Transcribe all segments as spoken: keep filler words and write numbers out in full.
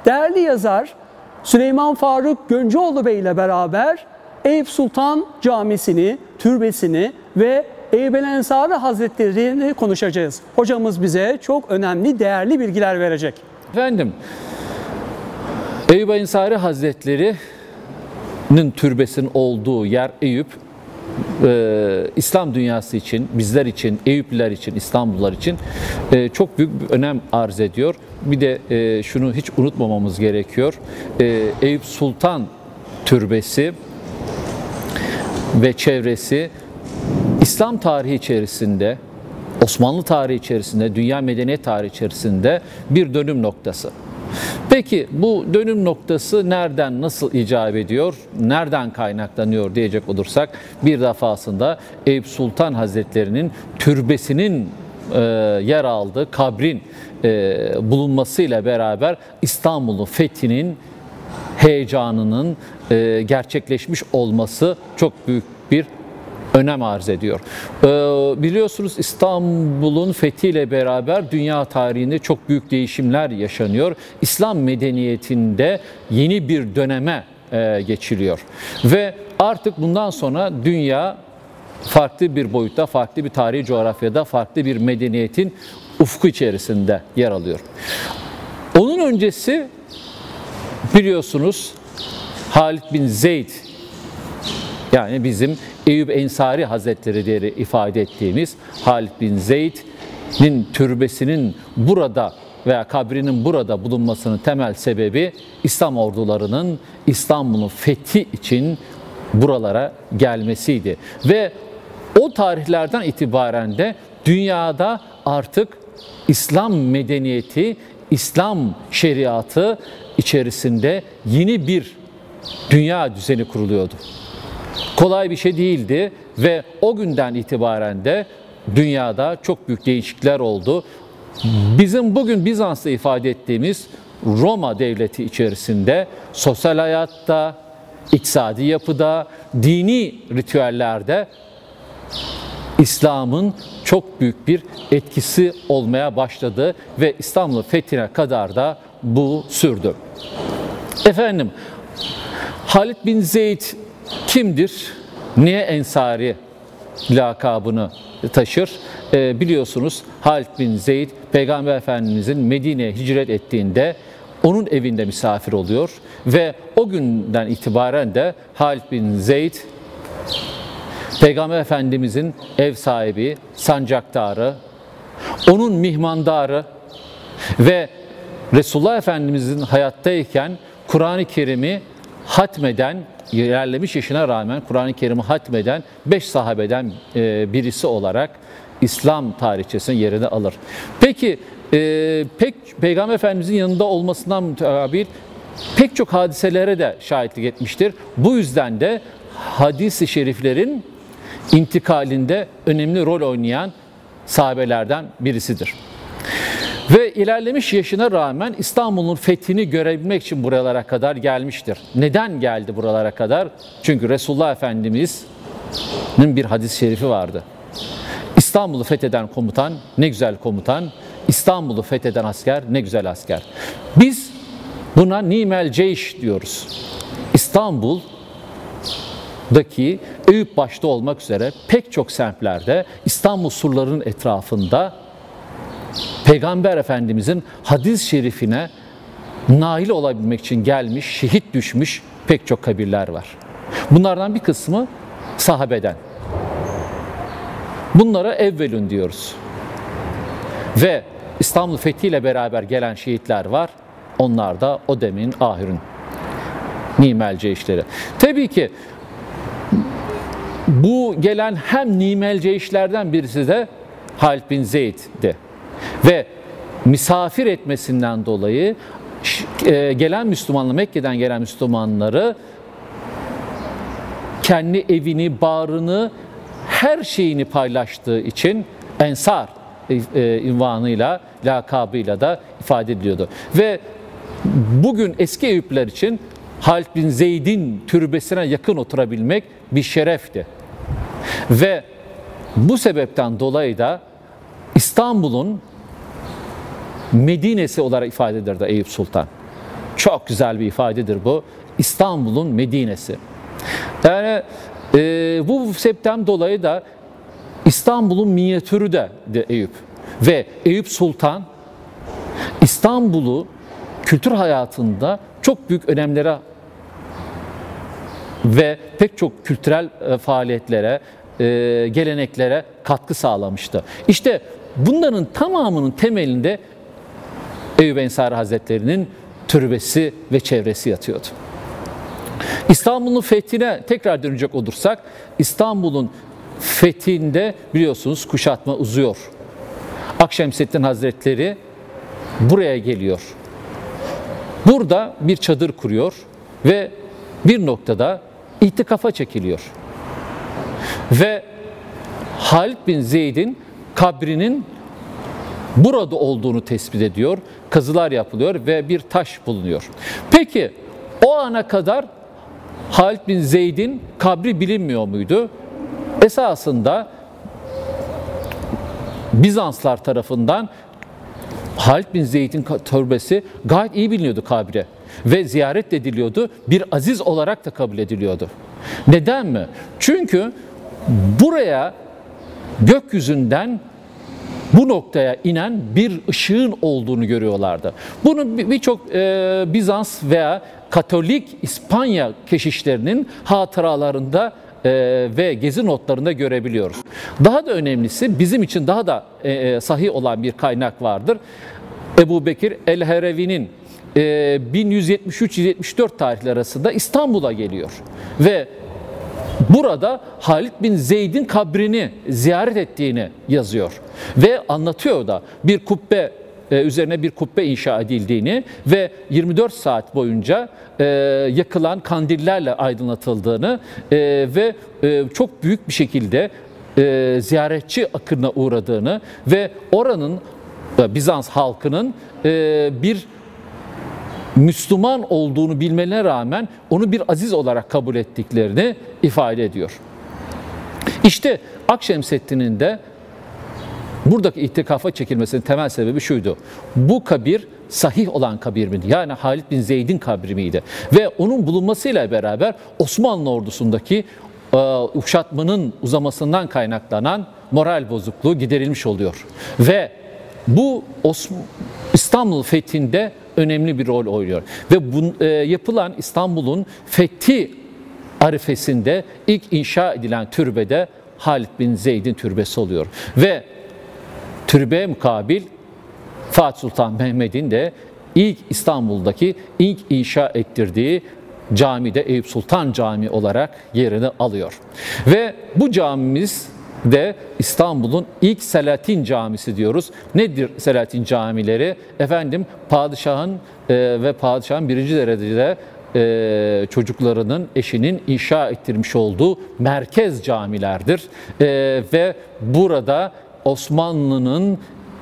Değerli yazar Süleyman Faruk Göncüoğlu Bey ile beraber Eyüp Sultan Camisi'ni, türbesini ve Eyüp el Ensari Hazretleri'ni konuşacağız. Hocamız bize çok önemli, değerli bilgiler verecek. Efendim, Eyüp el Ensari Hazretleri'nin türbesinin olduğu yer Eyüp, Ee, İslam dünyası için, bizler için, Eyüpliler için, İstanbullular için e, çok büyük bir önem arz ediyor. Bir de e, şunu hiç unutmamamız gerekiyor. E, Eyüp Sultan Türbesi ve çevresi İslam tarihi içerisinde, Osmanlı tarihi içerisinde, dünya medeniyet tarihi içerisinde bir dönüm noktası. Peki bu dönüm noktası nereden, nasıl icap ediyor, nereden kaynaklanıyor diyecek olursak, bir defasında Eyüp Sultan Hazretleri'nin türbesinin e, yer aldığı kabrin e, bulunmasıyla beraber İstanbul'un fethinin heyecanının e, gerçekleşmiş olması çok büyük bir önem arz ediyor. Ee, biliyorsunuz İstanbul'un fethiyle beraber dünya tarihinde çok büyük değişimler yaşanıyor. İslam medeniyetinde yeni bir döneme e, geçiliyor. Ve artık bundan sonra dünya farklı bir boyutta, farklı bir tarihi coğrafyada, farklı bir medeniyetin ufku içerisinde yer alıyor. Onun öncesi biliyorsunuz Halid bin Zeyd, yani bizim Eyüp Ensari Hazretleri diye ifade ettiğimiz Halid bin Zeyd'in türbesinin burada veya kabrinin burada bulunmasının temel sebebi İslam ordularının İstanbul'un fethi için buralara gelmesiydi. Ve o tarihlerden itibaren de dünyada artık İslam medeniyeti, İslam şeriatı içerisinde yeni bir dünya düzeni kuruluyordu. Kolay bir şey değildi ve o günden itibaren de dünyada çok büyük değişiklikler oldu. Bizim bugün Bizans'ta ifade ettiğimiz Roma devleti içerisinde sosyal hayatta, iktisadi yapıda, dini ritüellerde İslam'ın çok büyük bir etkisi olmaya başladı ve İstanbul'un fethine kadar da bu sürdü. Efendim, Halid bin Zeyd kimdir? Niye Ensari lakabını taşır? E, biliyorsunuz Halid bin Zeyd, Peygamber Efendimizin Medine'ye hicret ettiğinde onun evinde misafir oluyor ve o günden itibaren de Halid bin Zeyd, Peygamber Efendimizin ev sahibi, sancaktarı, onun mihmandarı ve Resulullah Efendimizin hayattayken Kur'an-ı Kerim'i hatmeden, ilerlemiş yaşına rağmen Kur'an-ı Kerim'i hatmeden beş sahabeden birisi olarak İslam tarihçesine yerini alır. Peki e, pek Peygamber Efendimizin yanında olmasından mütevellit pek çok hadiselere de şahitlik etmiştir. Bu yüzden de hadis-i şeriflerin intikalinde önemli rol oynayan sahabelerden birisidir. Ve ilerlemiş yaşına rağmen İstanbul'un fethini görebilmek için buralara kadar gelmiştir. Neden geldi buralara kadar? Çünkü Resulullah Efendimiz'in bir hadis-i şerifi vardı. İstanbul'u fetheden komutan ne güzel komutan, İstanbul'u fetheden asker ne güzel asker. Biz buna nimel ceyş diyoruz. İstanbul'daki Eyüp başta olmak üzere pek çok semtlerde İstanbul surlarının etrafında Peygamber Efendimizin hadis-i şerifine nail olabilmek için gelmiş, şehit düşmüş pek çok kabirler var. Bunlardan bir kısmı sahabeden. Bunlara evvelün diyoruz. Ve İstanbul fethiyle beraber gelen şehitler var. Onlar da o demin ahirün nimel ceyşleri. Tabii ki bu gelen hem nimel ceyşlerden birisi de Halid bin Zeyd'di. Ve misafir etmesinden dolayı gelen Müslümanlar, Mekke'den gelen Müslümanları kendi evini, bağrını, her şeyini paylaştığı için Ensar ünvanıyla, lakabıyla da ifade ediliyordu. Ve bugün eski Eyüpler için Halid bin Zeyd'in türbesine yakın oturabilmek bir şerefti. Ve bu sebepten dolayı da İstanbul'un Medine'si olarak ifade ederdi Eyüp Sultan. Çok güzel bir ifadedir bu. İstanbul'un Medine'si. Yani e, bu sebepten dolayı da İstanbul'un minyatürü de, de Eyüp. Ve Eyüp Sultan İstanbul'u kültür hayatında çok büyük önemlere ve pek çok kültürel e, faaliyetlere, e, geleneklere katkı sağlamıştı. İşte bunların tamamının temelinde Eyyub Ensari Hazretleri'nin türbesi ve çevresi yatıyordu. İstanbul'un fethine tekrar dönecek olursak, İstanbul'un fethinde biliyorsunuz kuşatma uzuyor. Akşemseddin Hazretleri buraya geliyor. Burada bir çadır kuruyor ve bir noktada itikafa çekiliyor. Ve Halid bin Zeyd'in kabrinin burada olduğunu tespit ediyor. Kazılar yapılıyor ve bir taş bulunuyor. Peki o ana kadar Halid bin Zeyd'in kabri bilinmiyor muydu? Esasında Bizanslar tarafından Halid bin Zeyd'in türbesi gayet iyi biliniyordu kabire ve ziyaret ediliyordu. Bir aziz olarak da kabul ediliyordu. Neden mi? Çünkü buraya gökyüzünden bu noktaya inen bir ışığın olduğunu görüyorlardı. Bunu birçok e, Bizans veya Katolik İspanya keşişlerinin hatıralarında e, ve gezi notlarında görebiliyoruz. Daha da önemlisi bizim için daha da e, sahih olan bir kaynak vardır. Ebu Bekir el-Herevi'nin e, bin yüz yetmiş üç yüz yetmiş dört tarihleri arasında İstanbul'a geliyor ve burada Halid bin Zeyd'in kabrini ziyaret ettiğini yazıyor ve anlatıyor da bir kubbe üzerine bir kubbe inşa edildiğini ve yirmi dört saat boyunca yakılan kandillerle aydınlatıldığını ve çok büyük bir şekilde ziyaretçi akınına uğradığını ve oranın Bizans halkının bir Müslüman olduğunu bilmelerine rağmen onu bir aziz olarak kabul ettiklerini ifade ediyor. İşte Akşemseddin'in de buradaki itikafa çekilmesinin temel sebebi şuydu. Bu kabir sahih olan kabir miydi? Yani Halid bin Zeyd'in kabri miydi? Ve onun bulunmasıyla beraber Osmanlı ordusundaki kuşatmanın uzamasından kaynaklanan moral bozukluğu giderilmiş oluyor. Ve bu İstanbul fethinde önemli bir rol oynuyor. Ve bu, e, yapılan İstanbul'un fethi arifesinde ilk inşa edilen türbede Halid bin Zeyd'in türbesi oluyor. Ve türbeye mukabil Fatih Sultan Mehmet'in de ilk İstanbul'daki ilk inşa ettirdiği camide Eyüp Sultan Camii olarak yerini alıyor. Ve bu camimiz de İstanbul'un ilk Selahattin Camisi diyoruz. Nedir Selahattin camileri? Efendim padişahın e, ve padişahın birinci derecede e, çocuklarının, eşinin inşa ettirmiş olduğu merkez camilerdir. E, ve burada Osmanlı'nın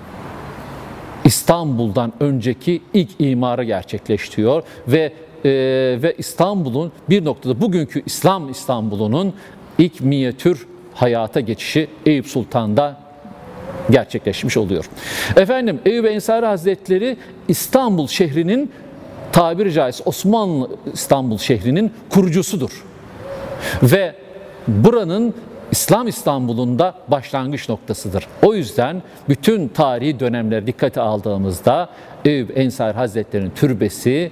İstanbul'dan önceki ilk imarı gerçekleştiriyor ve e, ve İstanbul'un bir noktada bugünkü İslam İstanbul'unun ilk minyatür hayata geçişi Eyüp Sultan'da gerçekleşmiş oluyor. Efendim Eyyub Ensari Hazretleri İstanbul şehrinin tabiri caizse Osmanlı İstanbul şehrinin kurucusudur. Ve buranın İslam İstanbul'unda başlangıç noktasıdır. O yüzden bütün tarihi dönemleri dikkate aldığımızda Eyyub Ensari Hazretleri'nin türbesi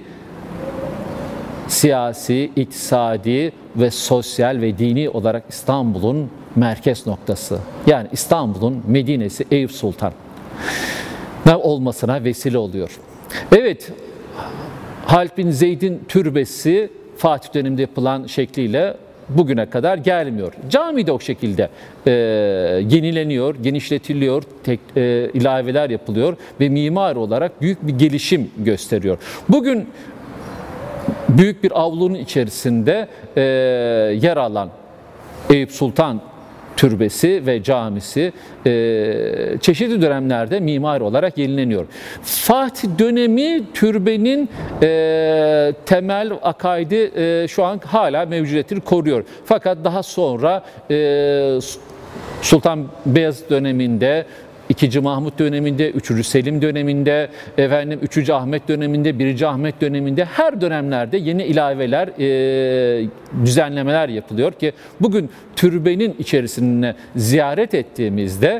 siyasi, iktisadi ve sosyal ve dini olarak İstanbul'un merkez noktası. Yani İstanbul'un Medine'si Eyüp Sultan olmasına vesile oluyor. Evet, Halid bin Zeyd'in türbesi Fatih döneminde yapılan şekliyle bugüne kadar gelmiyor. Cami de o şekilde e, yenileniyor, genişletiliyor, tek, e, ilaveler yapılıyor ve mimari olarak büyük bir gelişim gösteriyor. Bugün büyük bir avlunun içerisinde e, yer alan Eyüp Sultan Türbesi ve camisi e, çeşitli dönemlerde mimari olarak yenileniyor. Fatih dönemi türbenin e, temel akaidi e, şu an hala mevcudiyetini koruyor. Fakat daha sonra e, Sultan Beyazıt döneminde ikinci Mahmut döneminde, üçüncü Selim döneminde, efendim üçüncü Ahmet döneminde, birinci Ahmet döneminde her dönemlerde yeni ilaveler, e, düzenlemeler yapılıyor ki bugün türbenin içerisine ziyaret ettiğimizde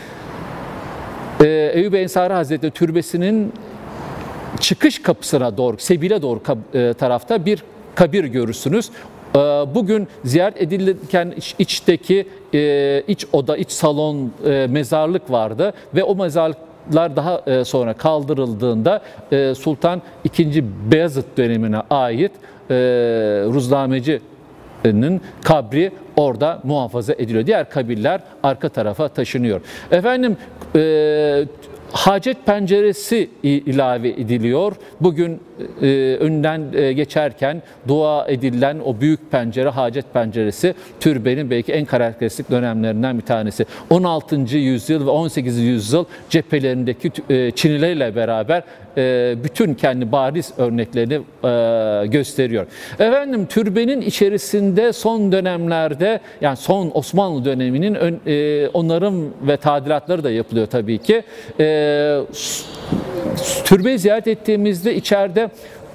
e, Eyyub Ensari Hazretleri türbesinin çıkış kapısına doğru, Sebil'e doğru e, tarafta bir kabir görürsünüz. Bugün ziyaret edilirken içteki iç oda, iç salon mezarlık vardı ve o mezarlıklar daha sonra kaldırıldığında Sultan ikinci Beyazıt dönemine ait Ruznameci'nin kabri orada muhafaza ediliyor. Diğer kabirler arka tarafa taşınıyor. Efendim hacet penceresi ilave ediliyor. Bugün e, önden e, geçerken dua edilen o büyük pencere, hacet penceresi türbenin belki en karakteristik dönemlerinden bir tanesi. on altıncı yüzyıl ve on sekizinci yüzyıl cephelerindeki e, çinilerle beraber e, bütün kendi bariz örneklerini e, gösteriyor. Efendim türbenin içerisinde son dönemlerde, yani son Osmanlı döneminin ön, e, onarım ve tadilatları da yapılıyor tabii ki. E, Türbeyi ziyaret ettiğimizde içeride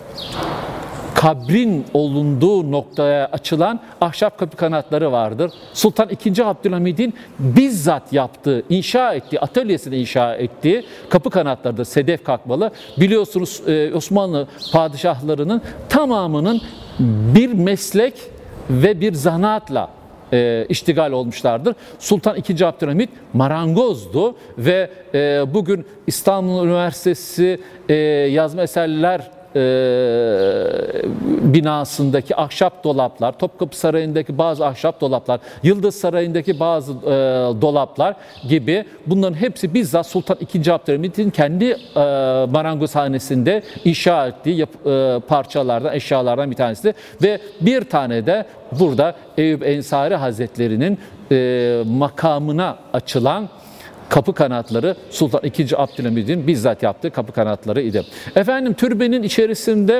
kabrin olunduğu noktaya açılan ahşap kapı kanatları vardır. Sultan ikinci Abdülhamid'in bizzat yaptığı, inşa ettiği, atölyesini inşa ettiği kapı kanatlarıdır. Sedef kakmalı. Biliyorsunuz Osmanlı padişahlarının tamamının bir meslek ve bir zanaatla E, iştigal olmuşlardır. Sultan ikinci Abdülhamid marangozdu ve e, bugün İstanbul Üniversitesi e, Yazma Eserler e, binasındaki ahşap dolaplar, Topkapı Sarayı'ndaki bazı ahşap dolaplar, Yıldız Sarayı'ndaki bazı e, dolaplar gibi bunların hepsi bizzat Sultan ikinci Abdülhamid'in kendi e, marangozhanesinde inşa ettiği yap, e, parçalardan, eşyalardan bir tanesi ve bir tane de burada Eyyub Ensari Hazretleri'nin e, makamına açılan kapı kanatları Sultan ikinci Abdülhamid'in bizzat yaptığı kapı kanatları idi. Efendim türbenin içerisinde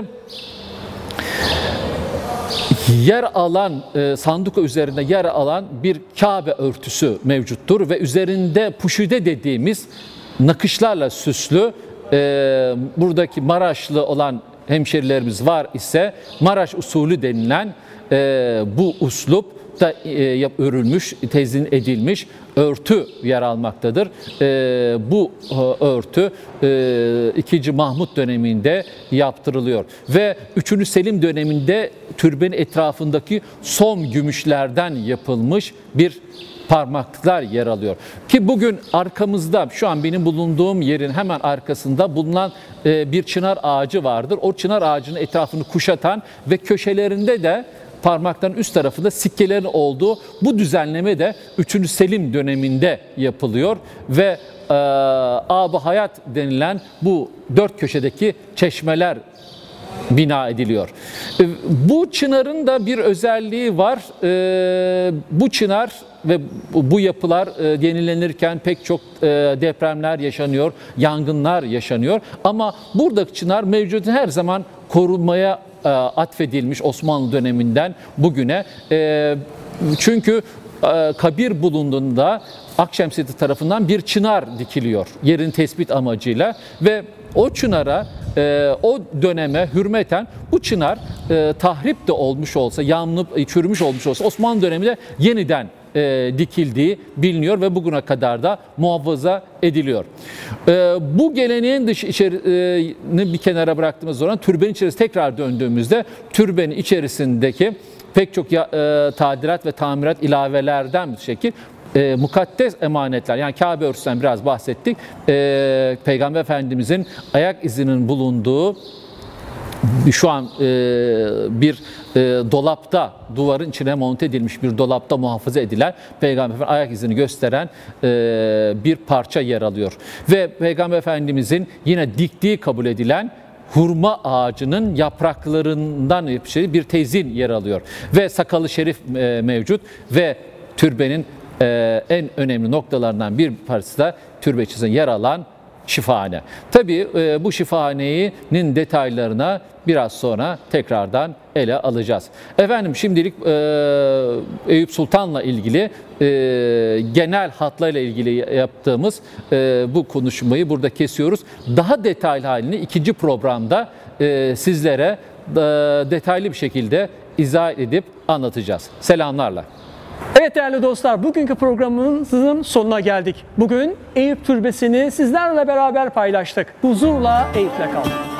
yer alan, e, sanduka üzerinde yer alan bir Kabe örtüsü mevcuttur ve üzerinde puşide dediğimiz nakışlarla süslü e, buradaki Maraşlı olan hemşerilerimiz var ise Maraş usulü denilen e, bu uslup da e, örülmüş, tezin edilmiş örtü yer almaktadır. E, bu e, örtü e, ikinci Mahmut döneminde yaptırılıyor ve üçüncü Selim döneminde türbenin etrafındaki son gümüşlerden yapılmış bir parmaklıklar yer alıyor. Ki bugün arkamızda, şu an benim bulunduğum yerin hemen arkasında bulunan e, bir çınar ağacı vardır. O çınar ağacının etrafını kuşatan ve köşelerinde de parmakların üst tarafında sikkelerin olduğu bu düzenleme de üçüncü Selim döneminde yapılıyor ve e, Ab-ı Hayat denilen bu dört köşedeki çeşmeler bina ediliyor. E, bu çınarın da bir özelliği var. E, bu çınar ve bu yapılar e, yenilenirken pek çok e, depremler yaşanıyor, yangınlar yaşanıyor. Ama buradaki çınar mevcudun her zaman korunmaya e, atfedilmiş Osmanlı döneminden bugüne. E, çünkü e, kabir bulunduğunda Akşemseddin tarafından bir çınar dikiliyor yerin tespit amacıyla ve o çınara, e, o döneme hürmeten bu çınar e, tahrip de olmuş olsa, yanıp çürümüş olmuş olsa Osmanlı döneminde yeniden e, dikildiği biliniyor ve bugüne kadar da muhafaza ediliyor. E, bu geleneğin dışı içerisini bir kenara bıraktığımız zaman türbenin içerisine tekrar döndüğümüzde türbenin içerisindeki pek çok ya, e, tadilat ve tamirat ilavelerden bir şekil E, mukaddes emanetler, yani Kabe örtüsünden biraz bahsettik. E, Peygamber Efendimizin ayak izinin bulunduğu şu an e, bir e, dolapta, duvarın içine monte edilmiş bir dolapta muhafaza edilen Peygamber Efendimiz'in ayak izini gösteren e, bir parça yer alıyor. Ve Peygamber Efendimizin yine diktiği kabul edilen hurma ağacının yapraklarından bir tezin yer alıyor. Ve sakalı şerif e, mevcut ve türbenin Ee, en önemli noktalarından bir parçası da türbe içerisinde yer alan şifahane. Tabii e, bu şifahanenin detaylarına biraz sonra tekrardan ele alacağız. Efendim şimdilik e, Eyüp Sultan'la ilgili e, genel hatlarıyla ilgili yaptığımız e, bu konuşmayı burada kesiyoruz. Daha detaylı halini ikinci programda e, sizlere e, detaylı bir şekilde izah edip anlatacağız. Selamlarla. Evet değerli dostlar, bugünkü programımızın sonuna geldik. Bugün Eyüp Türbesi'ni sizlerle beraber paylaştık. Huzurla Eyüp'le kalın.